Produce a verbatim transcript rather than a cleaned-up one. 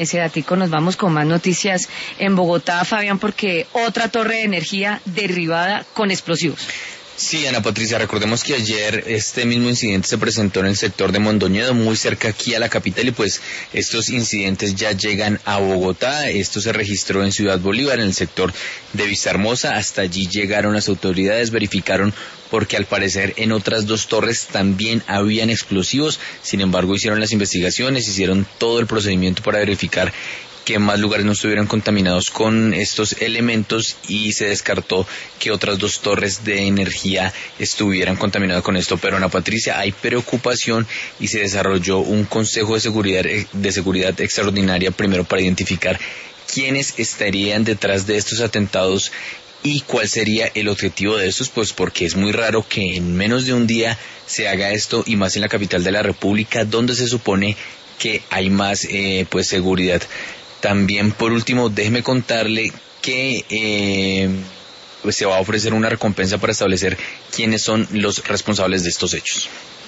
ese datico. Nos vamos con más noticias en Bogotá, Fabián, porque otra torre de energía derribada con explosivos. Sí, Ana Patricia, recordemos que ayer este mismo incidente se presentó en el sector de Mondoñedo, muy cerca aquí a la capital, y pues estos incidentes ya llegan a Bogotá. Esto se registró en Ciudad Bolívar, en el sector de Vistahermosa. Hasta allí llegaron las autoridades, verificaron porque al parecer en otras dos torres también habían explosivos. Sin embargo, hicieron las investigaciones, hicieron todo el procedimiento para verificar que más lugares no estuvieran contaminados con estos elementos, y se descartó que otras dos torres de energía estuvieran contaminadas con esto. Pero Ana Patricia, hay preocupación y se desarrolló un consejo de seguridad, de seguridad extraordinaria, primero para identificar quiénes estarían detrás de estos atentados y cuál sería el objetivo de estos, pues porque es muy raro que en menos de un día se haga esto, y más en la capital de la República, donde se supone que hay más eh, pues seguridad. También, por último, déjeme contarle que eh, pues se va a ofrecer una recompensa para establecer quiénes son los responsables de estos hechos.